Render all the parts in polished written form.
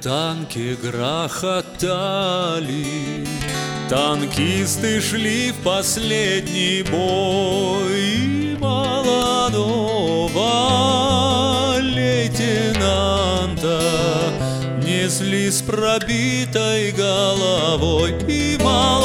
Танки грохотали, танкисты шли в последний бой, и молодого лейтенанта несли с пробитой головой, и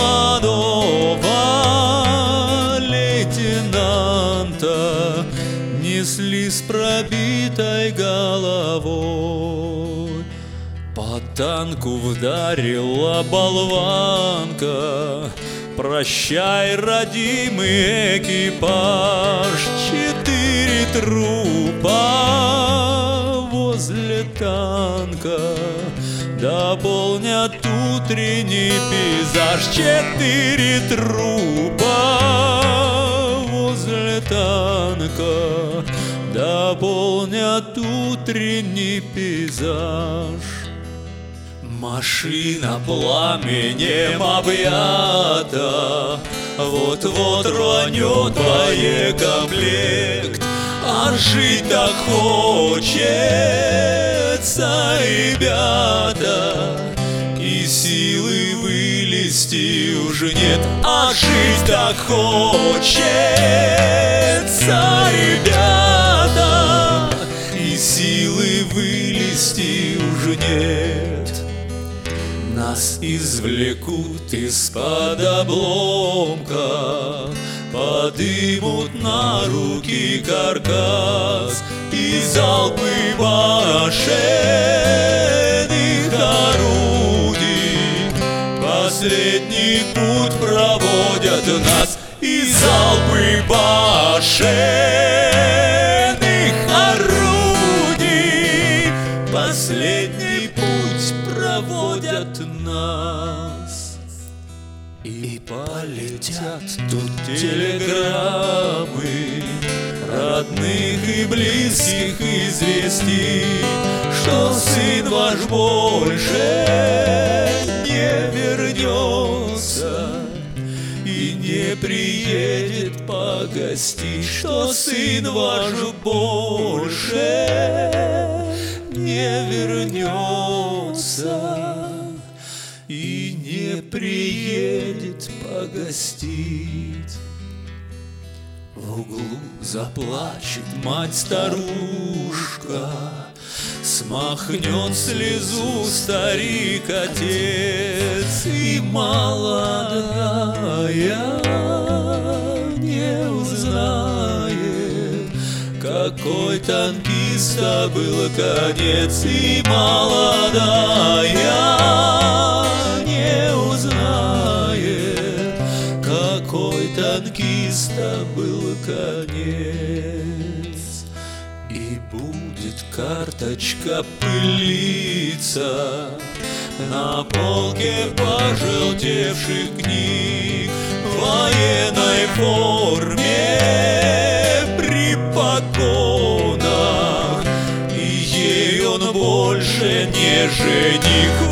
молодого лейтенанта несли с пробитой головой. По танку вдарила болванка, прощай, родимый экипаж. 4 трупа возле танка дополнят утренний пейзаж. 4 трупа возле танка дополнят утренний пейзаж. Машина пламенем объята, вот-вот рванет боекомплект, а жить-то хочется, ребята, и силы вылезти уже нет. А жить-то хочется, ребята, и силы вылезти уже нет. Нас извлекут из-под обломка, подымут на руки каркас и залпы башенных орудий. Последний путь проводят нас, и залпы башенных орудий последний путь проводят нас. И полетят тут телеграммы родных и близких известий, что сын ваш больше не вернется и не приедет погостить, что сын ваш больше не вернется и не приедет погостить. В углу заплачет мать-старушка, смахнет слезу старик-отец, и молодая не узнает, какой танкиста был конец, и молодая не узнает, какой танкиста был конец. И будет карточка пылиться на полке пожелтевших книг, в военной форме при погонах, и ей он больше не жених.